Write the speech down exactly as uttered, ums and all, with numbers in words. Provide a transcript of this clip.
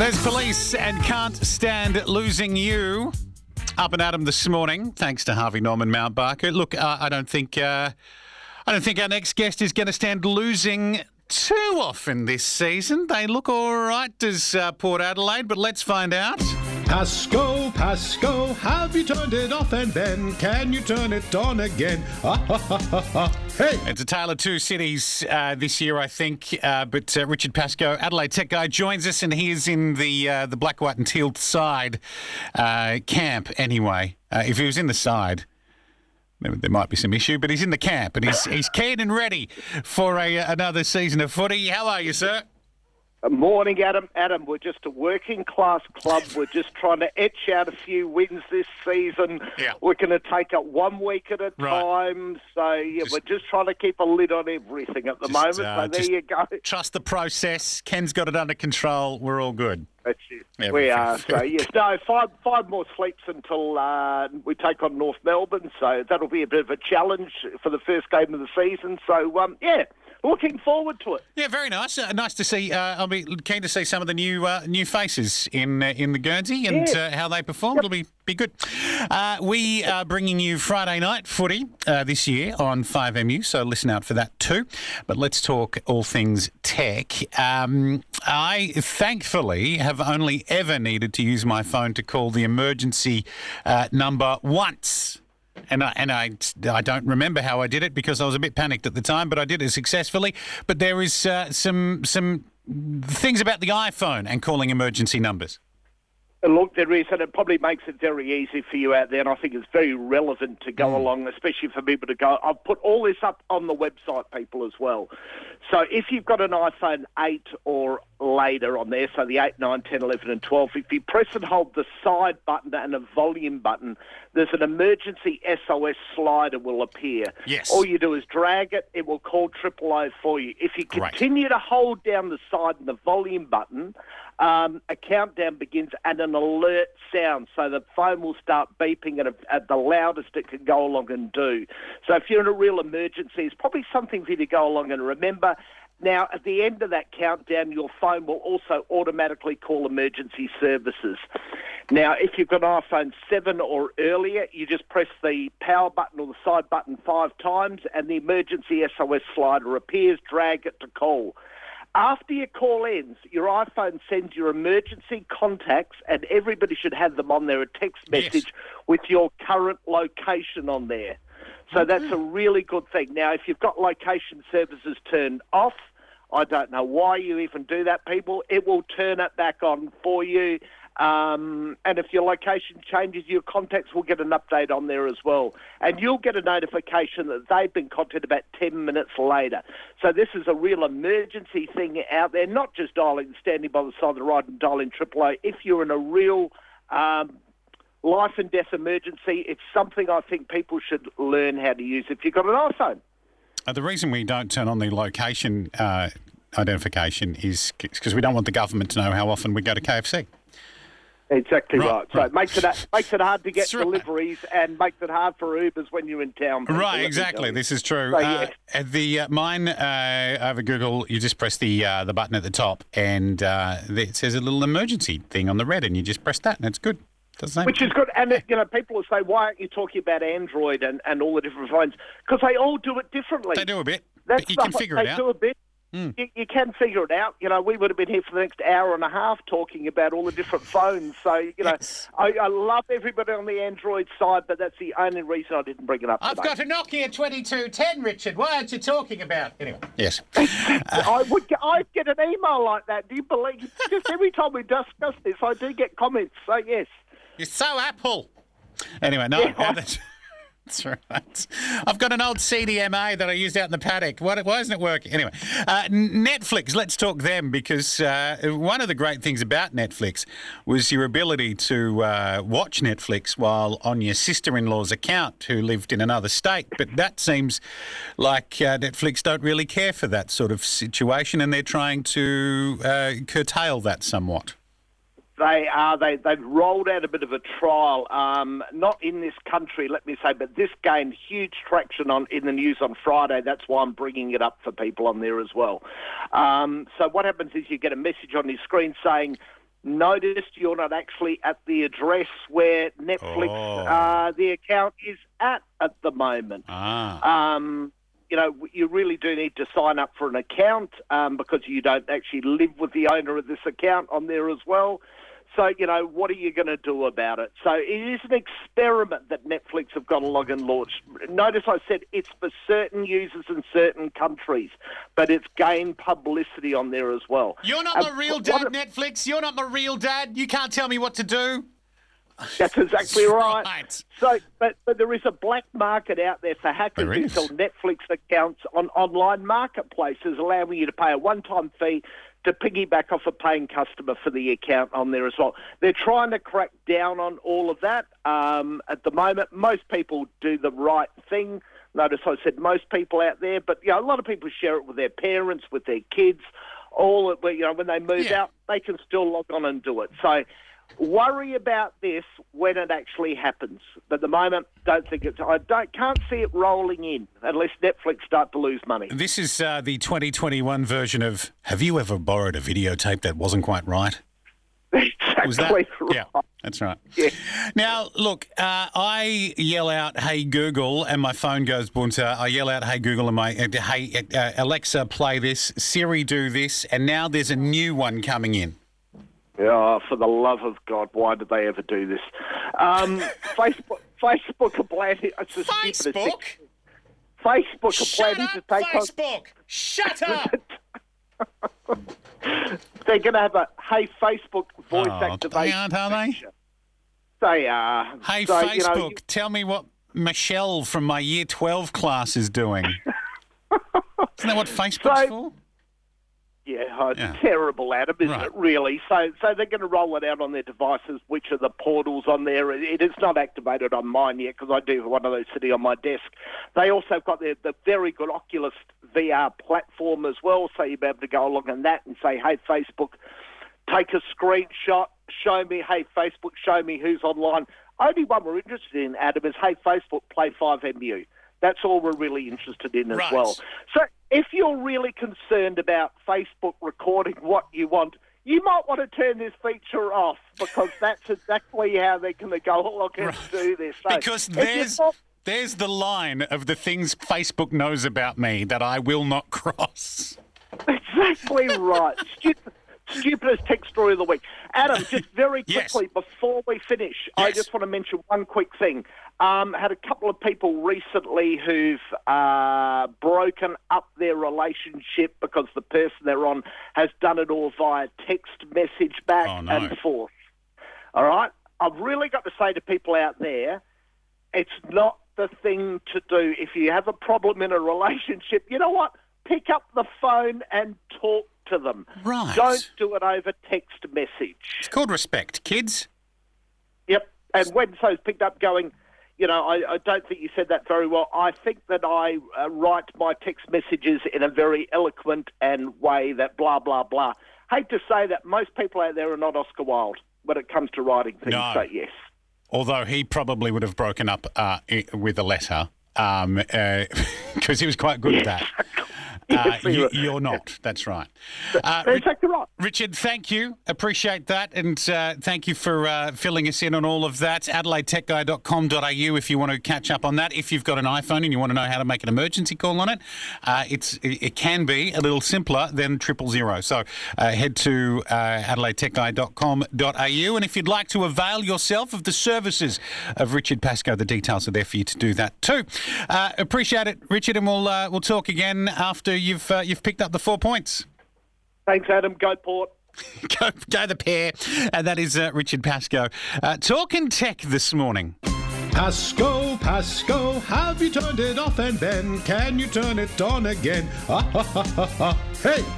There's Police and Can't Stand Losing You. Up and at 'em this morning, thanks to Harvey Norman Mountbarker. Look, uh, I don't think uh, I don't think our next guest is going to stand losing too often this season. They look all right as uh, Port Adelaide, but let's find out. Pasco, Pasco, have you turned it off, and then can you turn it on again? Ha ha ha ha ha. Hey! It's a tale of two cities uh, this year, I think. Uh, but uh, Richard Pascoe, Adelaide Tech guy, joins us, and he is in the uh, the black, white, and teal side uh, camp. Anyway, uh, if he was in the side, there, there might be some issue. But he's in the camp, and he's he's keen and ready for a another season of footy. How are you, sir? Morning, Adam. Adam, we're just a working-class club. We're just trying to etch out a few wins this season. Yeah. We're going to take it one week at a Right. time. So, yeah, Just- we're just trying to keep a lid on everything at the Just, moment. uh, so there just you go. Trust the process. Ken's got it under control. We're all good. That's it. Yeah, we very are. fair. So, yes, no, five, five more sleeps until uh, we take on North Melbourne. So that'll be a bit of a challenge for the first game of the season. So, um, yeah, looking forward to it. Yeah, very nice. Uh, nice to see. Uh, I'll be keen to see some of the new uh, new faces in uh, in the Guernsey and Yeah. uh, how they perform. It'll be be good. Uh, we are bringing you Friday night footy uh, this year on five M U, so listen out for that too. But let's talk all things tech. Um, I thankfully have only ever needed to use my phone to call the emergency uh, number once. And I, and I, I don't remember how I did it because I was a bit panicked at the time, but I did it successfully. But there is uh, some some things about the iPhone and calling emergency numbers. Look, there is, and it probably makes it very easy for you out there, and I think it's very relevant to go along, especially for people to go. I've put all this up on the website, people, as well. So if you've got an iPhone eight or later on there, so the eight, nine, ten, eleven, and twelve, if you press and hold the side button and a volume button, there's an emergency S O S slider will appear. Yes. All you do is drag it, it will call triple O for you. If you Great. continue to hold down the side and the volume button, um, a countdown begins and an alert sound. So the phone will start beeping at, a, at the loudest it can go along and do. So if you're in a real emergency, it's probably something for you to go along and remember. Now, at the end of that countdown, your phone will also automatically call emergency services. Now, if you've got an iPhone seven or earlier, you just press the power button or the side button five times and the emergency S O S slider appears, drag it to call. After your call ends, your iPhone sends your emergency contacts, and everybody should have them on there, a text Yes. message with your current location on there. So that's a really good thing. Now, if you've got location services turned off, I don't know why you even do that, people. It will turn it back on for you. Um, and if your location changes, your contacts will get an update on there as well. And you'll get a notification that they've been contacted about ten minutes later. So this is a real emergency thing out there, not just dialing, standing by the side of the road and dialing triple O. If you're in a real um, life and death emergency, it's something I think people should learn how to use if you've got an iPhone. Uh, the reason we don't turn on the location uh, identification is because we don't want the government to know how often we go to K F C. Exactly Right, right. So right. it makes it makes it hard to get That's right. deliveries and makes it hard for Ubers when you're in town. people, let Right, me exactly. tell you. This is true. So, Uh, yeah. uh, the uh, mine uh, over Google, you just press the uh, the button at the top, and uh, it says a little emergency thing on the red, and you just press that, and it's good. Does the same. Which is good. And, you know, people will say, why aren't you talking about Android and, and all the different phones? Because they all do it differently. They do a bit, That's but you the- can figure they it out. do a bit. Mm. You, you can figure it out. You know, we would have been here for the next hour and a half talking about all the different phones. So, you know, Yes. I, I love everybody on the Android side, but that's the only reason I didn't bring it up I've today. got a Nokia twenty-two ten, Richard. Why aren't you talking about Anyway. Yes. I would get, I get an email like that. Do you believe? Just every time we discuss this, I do get comments. So, yes. You're so Apple. Anyway, no. Yeah. uh, that's, that's right. I've got an old C D M A that I used out in the paddock. Why, why isn't it working? Anyway, uh, Netflix, let's talk them because uh, one of the great things about Netflix was your ability to uh, watch Netflix while on your sister-in-law's account who lived in another state. But that seems like uh, Netflix don't really care for that sort of situation and they're trying to uh, curtail that somewhat. They are. They, they've rolled out a bit of a trial, um, not in this country, let me say, but this gained huge traction on in the news on Friday. That's why I'm bringing it up for people on there as well. Um, so what happens is you get a message on your screen saying, noticed you're not actually at the address where Netflix, Oh. uh, the account is at at the moment. Ah. Um, you know, you really do need to sign up for an account um, because you don't actually live with the owner of this account on there as well. So, you know, what are you going to do about it? So it is an experiment that Netflix have gone along and launched. Notice I said it's for certain users in certain countries, but it's gained publicity on there as well. You're not Um, my real what- dad, what- Netflix. You're not my real dad. You can't tell me what to do. That's exactly That's right. right. So, but, but there is a black market out there for hackers There who is. sell Netflix accounts on online marketplaces, allowing you to pay a one-time fee to piggyback off a paying customer for the account on there as well. They're trying to crack down on all of that. Um, at the moment, most people do the right thing. Notice I said most people out there, but you know, a lot of people share it with their parents, with their kids. All you know, when they move Yeah. out, they can still log on and do it. So worry about this when it actually happens. But at the moment, don't think it's. I don't can't see it rolling in unless Netflix start to lose money. This is uh, the twenty twenty-one version of Have you ever borrowed a videotape that wasn't quite right? Exactly Was that? right. Yeah, that's right. Yeah. Now, look, uh, I yell out, "Hey Google," and my phone goes bunta. I yell out, "Hey Google," and my, uh, "Hey uh, Alexa, play this." Siri, do this. And now there's a new one coming in. Oh, for the love of God, why did they ever do this? Um, Facebook, Facebook are planning. It's the stupidest thing. Facebook? Facebook are Shut planning up, to take on. Facebook! Shut up! They're going to have a Hey Facebook voice Oh, activation. they aren't, are they? feature. They are. Hey, So, Facebook, you know, you- tell me what Michelle from my Year twelve class is doing. Isn't that what Facebook's So- for? Yeah, oh, Yeah. terrible, Adam, isn't Right. it, really? So so they're going to roll it out on their devices, which are the portals on there. It, it's not activated on mine yet because I do have one of those sitting on my desk. They also have got their, the very good Oculus V R platform as well, so you'll be able to go along on that and say, hey, Facebook, take a screenshot, show me, hey, Facebook, show me who's online. Only one we're interested in, Adam, is, hey, Facebook, play five M U. That's all we're really interested in as Right. well. So if you're really concerned about Facebook recording what you want, you might want to turn this feature off because that's exactly how they're going to go along and Right. do this. So Because if you there's thought- there's the line of the things Facebook knows about me that I will not cross. Exactly right. Stupid, stupidest tech story of the week. Adam, just very Yes. quickly before we finish, I Yes. just want to mention one quick thing. Um, had a couple of people recently who've uh, broken up their relationship because the person they're on has done it all via text message back Oh, no. and forth. All right? I've really got to say to people out there, it's not the thing to do. If you have a problem in a relationship, you know what? Pick up the phone and talk to them. Right. Don't do it over text message. It's called respect, kids. Yep. And when so's picked up going, you know, I, I don't think you said that very well. I think that I uh, write my text messages in a very eloquent and way that blah, blah, blah. Hate to say that most people out there are not Oscar Wilde when it comes to writing things, No. so yes. Although he probably would have broken up uh, i- with a letter um, uh, because he was quite good at that. Uh, Yes, he you, was. you're not. That's right. Uh, That's exactly right. Richard, thank you. Appreciate that. And uh, thank you for uh, filling us in on all of that. adelaide tech guy dot com dot a u if you want to catch up on that. If you've got an iPhone and you want to know how to make an emergency call on it, uh, it's it, it can be a little simpler than triple zero. So uh, head to uh, adelaide tech guy dot com dot a u. And if you'd like to avail yourself of the services of Richard Pascoe, the details are there for you to do that too. Uh, appreciate it, Richard, and we'll uh, we'll talk again after you've uh, you've picked up the four points. Thanks, Adam. Go Port. Go, go the pair. And that is uh, Richard Pascoe. Uh, talking tech this morning. Pasco, Pasco, have you turned it off and then can you turn it on again? Ah, ha, ha, ha, ha. Hey!